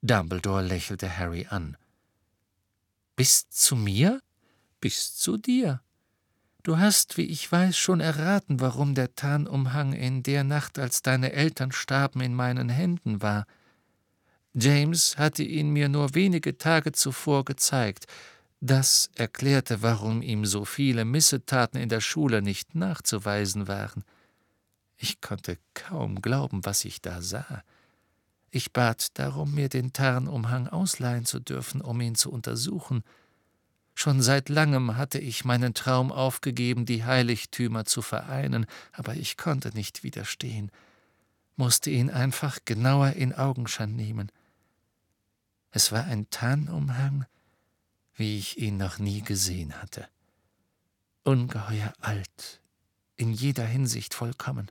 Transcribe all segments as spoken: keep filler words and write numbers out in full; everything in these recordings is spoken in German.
Dumbledore lächelte Harry an. »Bis zu mir?« »Bis zu dir. Du hast, wie ich weiß, schon erraten, warum der Tarnumhang in der Nacht, als deine Eltern starben, in meinen Händen war. James hatte ihn mir nur wenige Tage zuvor gezeigt. Das erklärte, warum ihm so viele Missetaten in der Schule nicht nachzuweisen waren. Ich konnte kaum glauben, was ich da sah. Ich bat darum, mir den Tarnumhang ausleihen zu dürfen, um ihn zu untersuchen. Schon seit langem hatte ich meinen Traum aufgegeben, die Heiligtümer zu vereinen, aber ich konnte nicht widerstehen, musste ihn einfach genauer in Augenschein nehmen. Es war ein Tarnumhang, wie ich ihn noch nie gesehen hatte. Ungeheuer alt, in jeder Hinsicht vollkommen.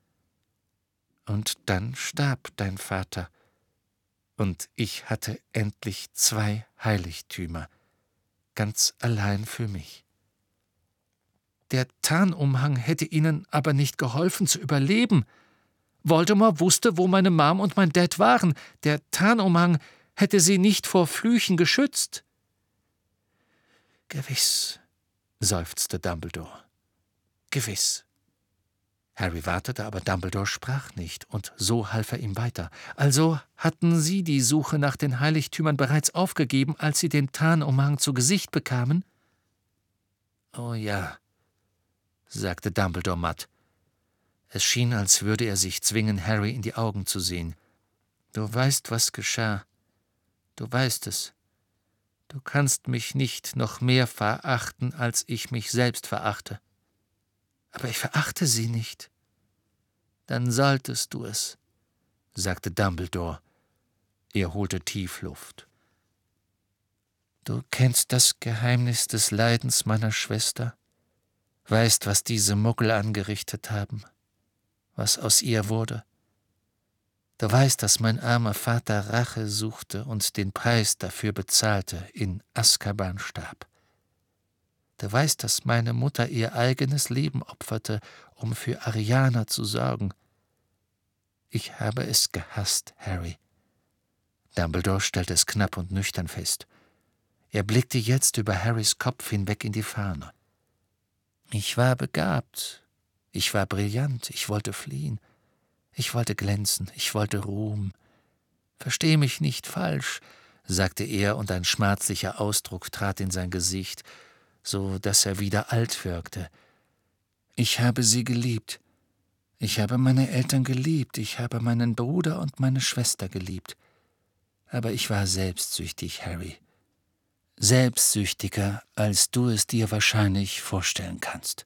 Und dann starb dein Vater, und ich hatte endlich zwei Heiligtümer, ganz allein für mich. Der Tarnumhang hätte ihnen aber nicht geholfen zu überleben. Voldemort wusste, wo meine Mom und mein Dad waren. Der Tarnumhang hätte sie nicht vor Flüchen geschützt. »Gewiss«, seufzte Dumbledore. »Gewiss.« Harry wartete, aber Dumbledore sprach nicht, und so half er ihm weiter. »Also hatten Sie die Suche nach den Heiligtümern bereits aufgegeben, als Sie den Tarnumhang zu Gesicht bekamen?« »Oh ja«, sagte Dumbledore matt. Es schien, als würde er sich zwingen, Harry in die Augen zu sehen. »Du weißt, was geschah. Du weißt es. Du kannst mich nicht noch mehr verachten, als ich mich selbst verachte.« »Aber ich verachte Sie nicht.« »Dann solltest du es«, sagte Dumbledore. Er holte tief Luft. »Du kennst das Geheimnis des Leidens meiner Schwester, weißt, was diese Muggel angerichtet haben, was aus ihr wurde. Du weißt, dass mein armer Vater Rache suchte und den Preis dafür bezahlte, in Azkaban starb. Du weißt, dass meine Mutter ihr eigenes Leben opferte, um für Ariana zu sorgen. Ich habe es gehasst, Harry.« Dumbledore stellte es knapp und nüchtern fest. Er blickte jetzt über Harrys Kopf hinweg in die Ferne. »Ich war begabt. Ich war brillant. Ich wollte fliehen. Ich wollte glänzen. Ich wollte Ruhm. Versteh mich nicht falsch«, sagte er, und ein schmerzlicher Ausdruck trat in sein Gesicht, so dass er wieder alt wirkte. »Ich habe sie geliebt. Ich habe meine Eltern geliebt. Ich habe meinen Bruder und meine Schwester geliebt. Aber ich war selbstsüchtig, Harry. Selbstsüchtiger, als du es dir wahrscheinlich vorstellen kannst.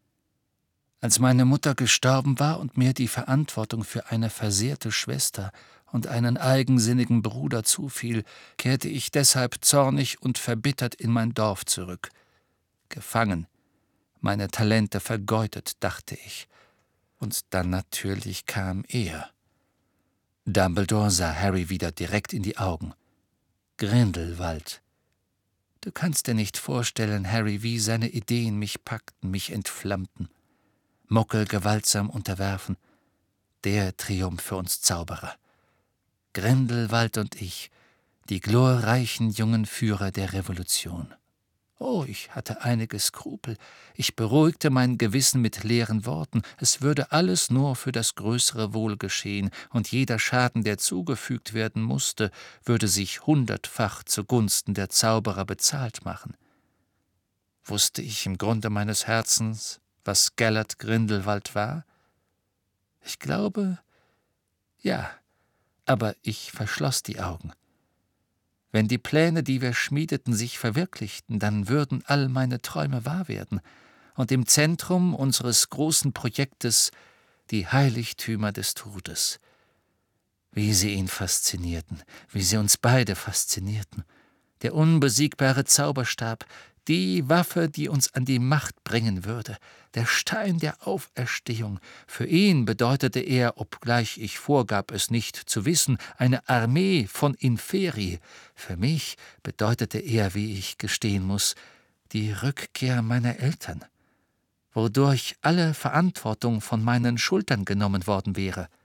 Als meine Mutter gestorben war und mir die Verantwortung für eine versehrte Schwester und einen eigensinnigen Bruder zufiel, kehrte ich deshalb zornig und verbittert in mein Dorf zurück. Gefangen, meine Talente vergeudet, dachte ich. Und dann natürlich kam er.« Dumbledore sah Harry wieder direkt in die Augen. »Grindelwald. Du kannst dir nicht vorstellen, Harry, wie seine Ideen mich packten, mich entflammten. Muggel gewaltsam unterwerfen. Der Triumph für uns Zauberer. Grindelwald und ich, die glorreichen jungen Führer der Revolution. Oh, ich hatte einige Skrupel. Ich beruhigte mein Gewissen mit leeren Worten. Es würde alles nur für das größere Wohl geschehen, und jeder Schaden, der zugefügt werden musste, würde sich hundertfach zugunsten der Zauberer bezahlt machen. Wusste ich im Grunde meines Herzens, was Gellert Grindelwald war? Ich glaube, ja, aber ich verschloss die Augen. Wenn die Pläne, die wir schmiedeten, sich verwirklichten, dann würden all meine Träume wahr werden und im Zentrum unseres großen Projektes die Heiligtümer des Todes. Wie sie ihn faszinierten, wie sie uns beide faszinierten. Der unbesiegbare Zauberstab, die Waffe, die uns an die Macht bringen würde, der Stein der Auferstehung. Für ihn bedeutete er, obgleich ich vorgab, es nicht zu wissen, eine Armee von Inferi. Für mich bedeutete er, wie ich gestehen muss, die Rückkehr meiner Eltern, wodurch alle Verantwortung von meinen Schultern genommen worden wäre.